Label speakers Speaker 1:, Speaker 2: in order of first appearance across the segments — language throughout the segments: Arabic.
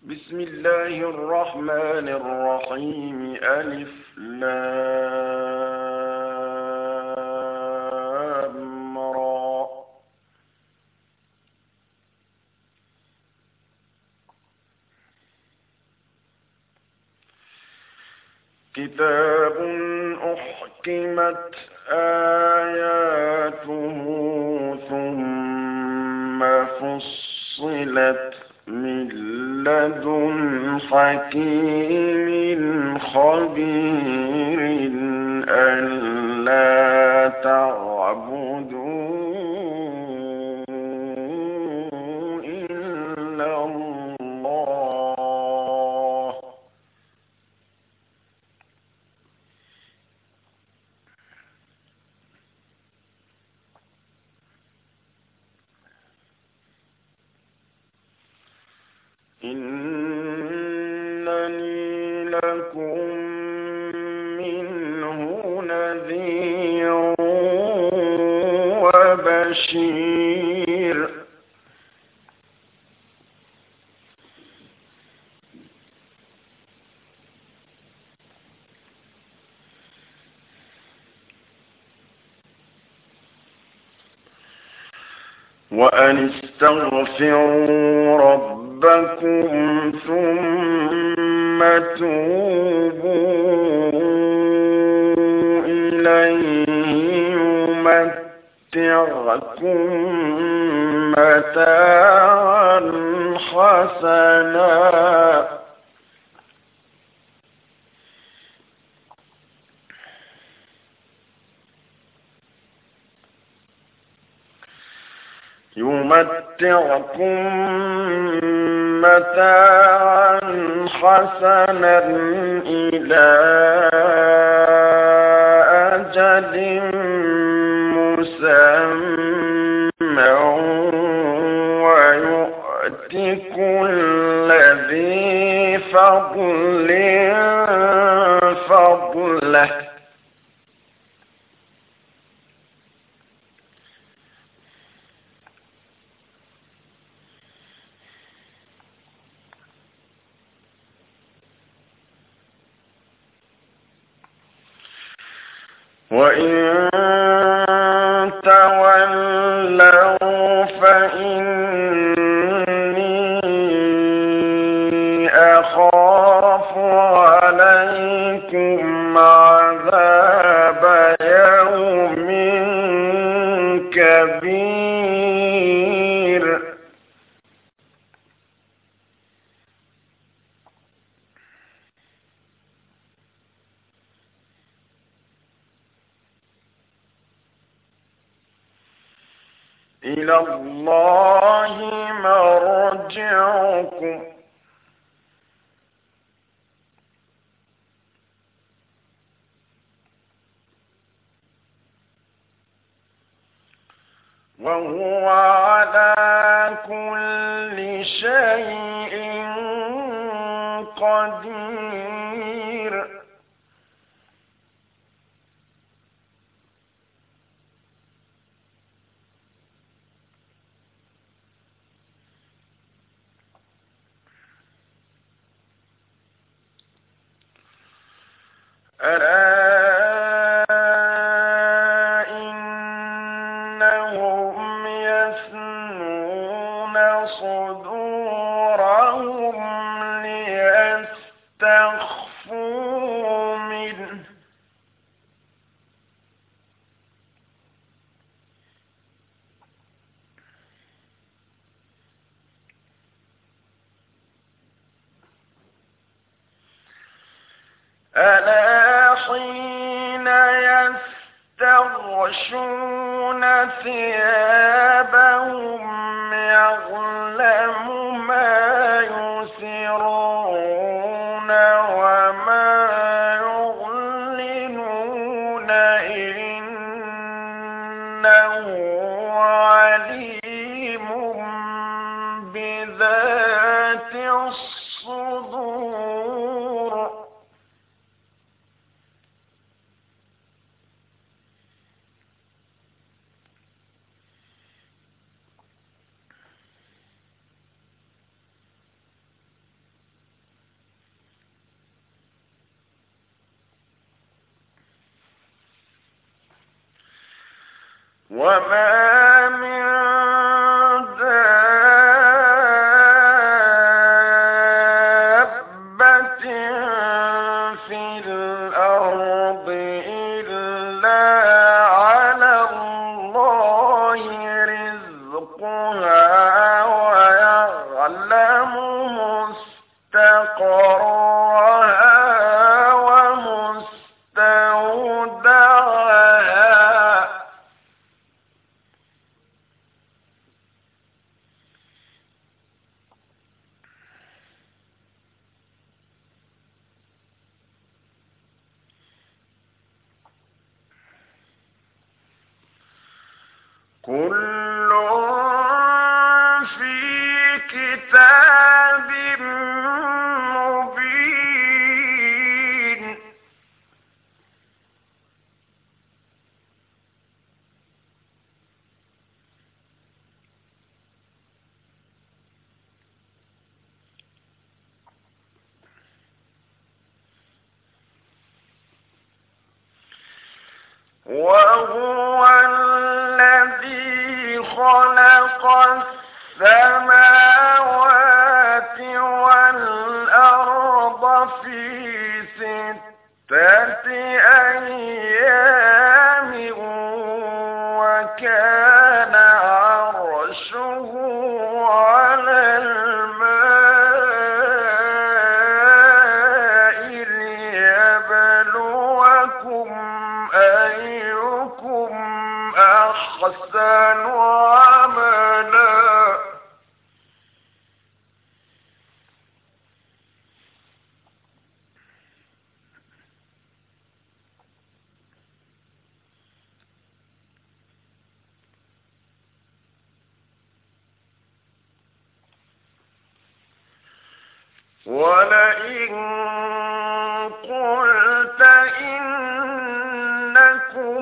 Speaker 1: بسم الله الرحمن الرحيم. ألف لام را. كتاب أحكمت آياته ثم فصلت من لدن حكيم خبير ألا تعبدوا إلا الله إنني لكم منه نذير وبشير. وأن استغفروا ربكم ثم توبوا إليه يمتعكم متاعا حسنا إلى أجل مسمى ويؤت كل ذي فضل فضله. وإن تولوا فإني أخاف عليكم عذاب يوم كبير. إلى الله مرجعكم وهو على كل شيء قدير. ألا إنهم يثنون صدورهم ليستخفوا منه ألا حين يستغشون ثيابهم يعلم ما يسرون وما يعلنون إنه عليم بذات الصدور. وما من دابة في الأرض إلا على الله رزقها ويعلم مستقرها ومستودعها كل في كتاب مبين وهو الذي خلق السماوات والأرض في 6 أيام وكان عرشه على الماء ليبلوكم أيكم أحسن عملا ولئن قلت إنكم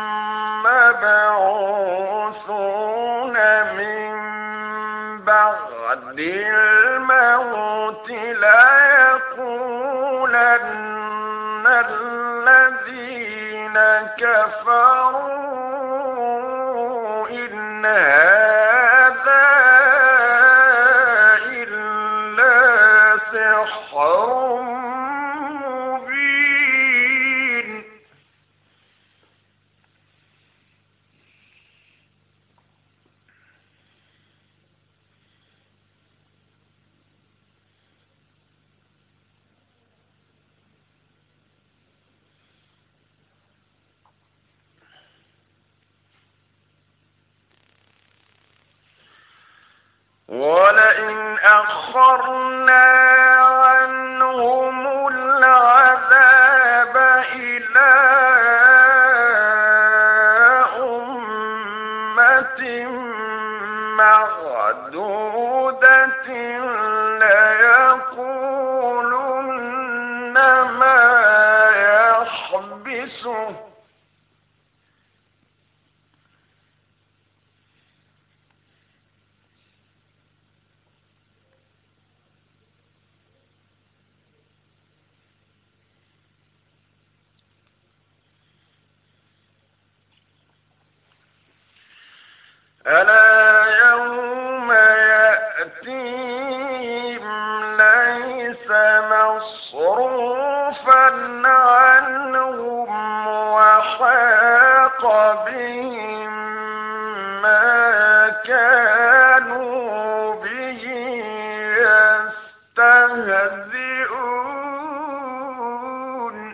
Speaker 1: مبعوثون من بعد الموت ليقولن الذين كفروا إن هذا إلا سحر مبين ولئن أخرنا عنهم العذاب إلى أمة معدودة ليقولن ما يحبسه ألا يوم يأتيهم ليس مصروفا عنهم وحاق بهم ما كانوا به يستهزئون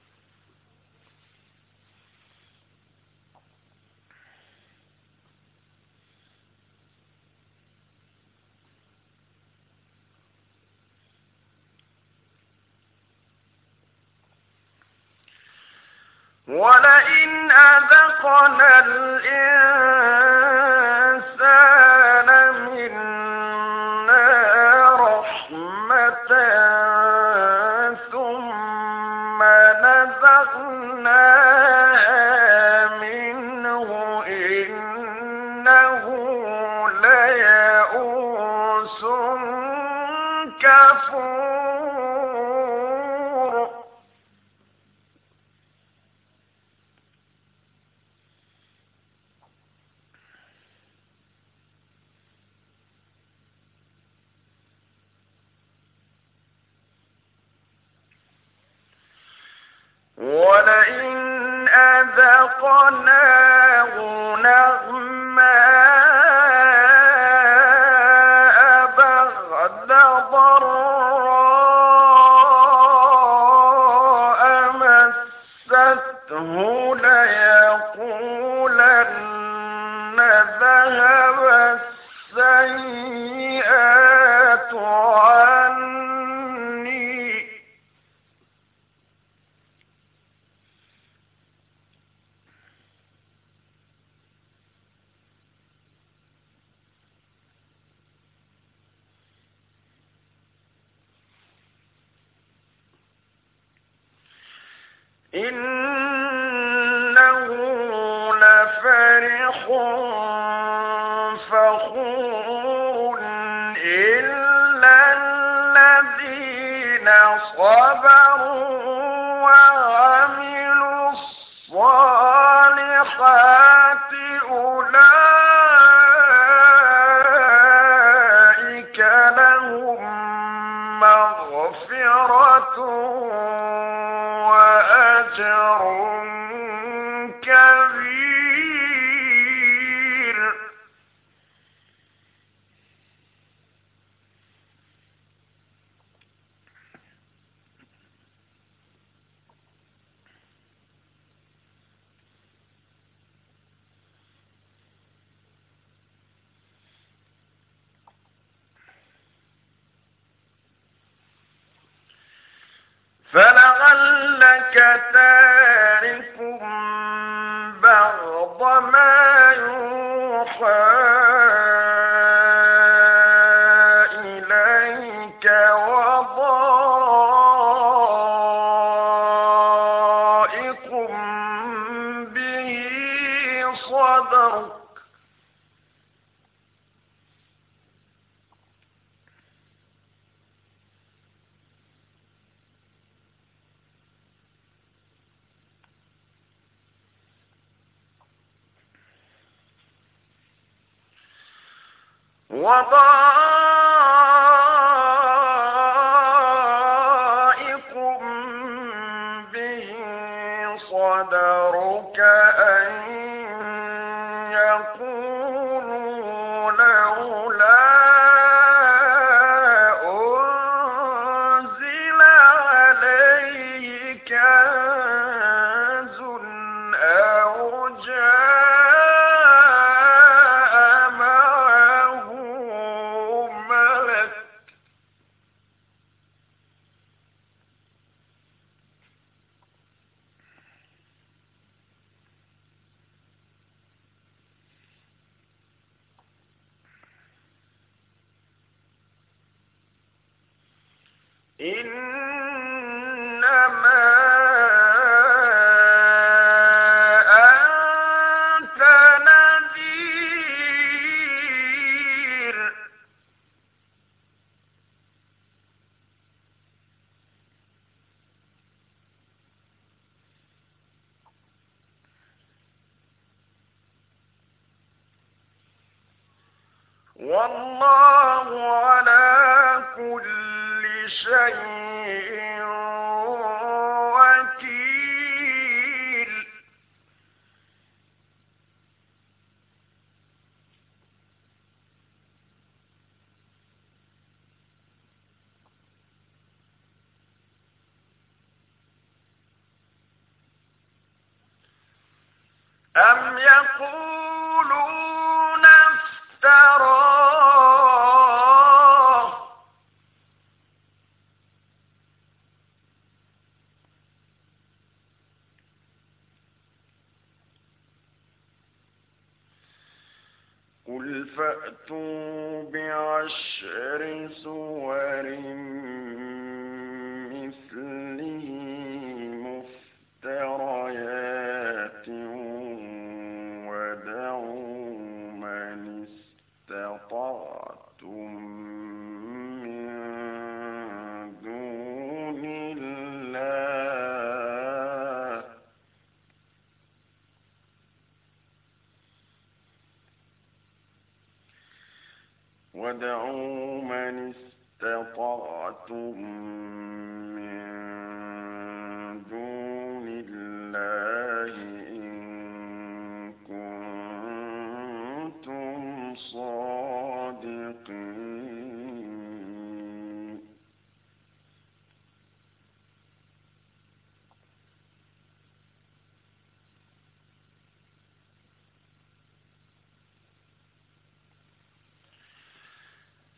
Speaker 1: ولئن أذقنا الإنسان منا رحمة ثم نزغناها منه إنه ليئوس كفور سقناه نغماء بعد ضراء مسته ليقولن ذهب السيئات عني إنه لفرح فخور إلا الذين صبروا وعملوا الصالحات أولئك لهم مغفرة وأجر كبير. فلعلك تارك بعض ما يوحى إليك وضائق به صدرك وضائق به صدرك أن يقولوا لولا أنزل عليه كنز أو جاء معه ملك إنما أنت نذير والله على كل شيء وكيل. أم يقولون افتراه قل فأتوا بعشر سور مثله مفتريات ودعوا من استطعتم من دون الله من دون الله إن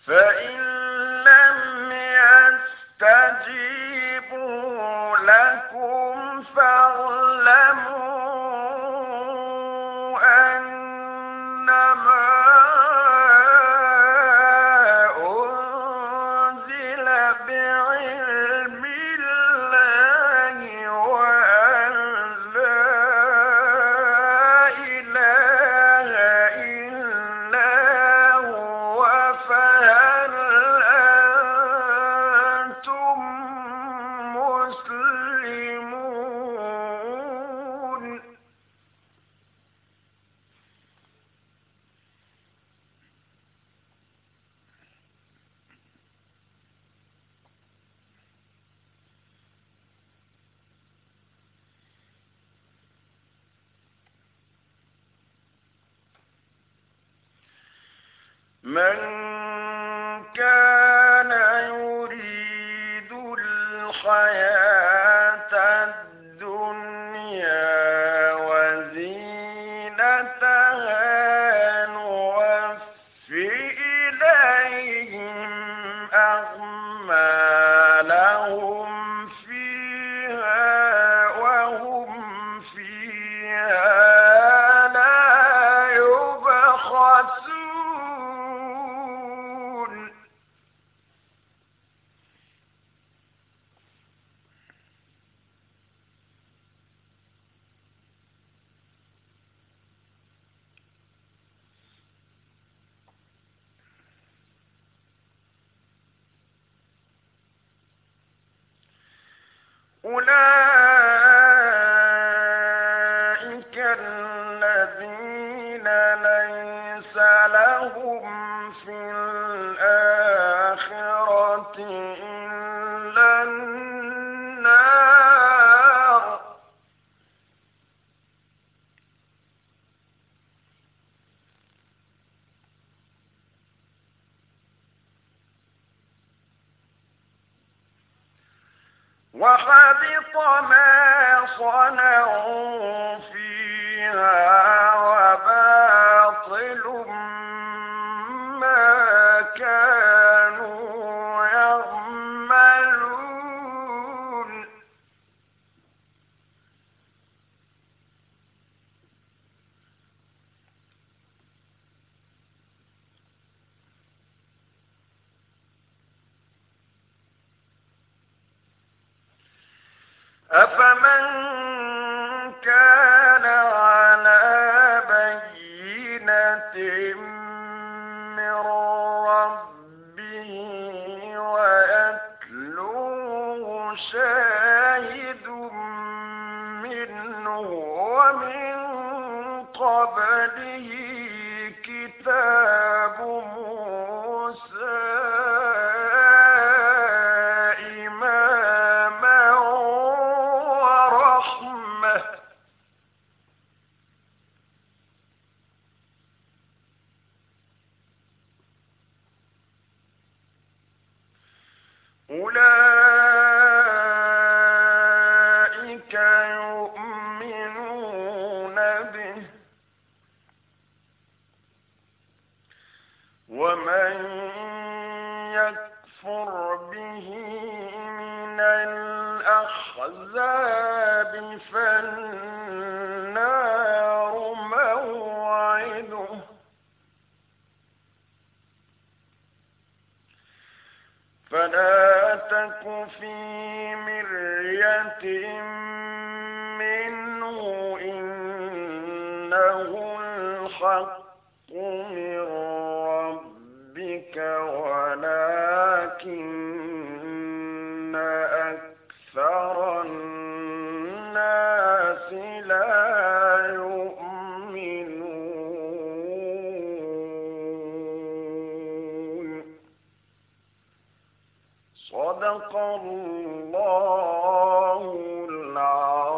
Speaker 1: فإن لم يستجيبوا لكم فاعلموا أنما أنزل بعلم الله وأن لا إله إلا هو فهل أنتم مسلمون من كان يريد الحياة الدنيا وزينتها نوفي إليهم أعمالهم فيها وهم فيها لا يبخسون أولئك الذين ليس لهم في الآخرة إلا النار وحبط ما صنعوا فيها وباطل ما كانوا يعملون أفمن كان على بينة من ربه ويتلوه شاهد منه ومن قبله كتاب موسى إماما ورحمة أولئك يؤمنون به ومن يكفر به من الأحزاب فالنار موعده فلا تك في مرية منه إنه الحق من ربك ولكن أكثر الناس لا يؤمنون صدق الله العظيم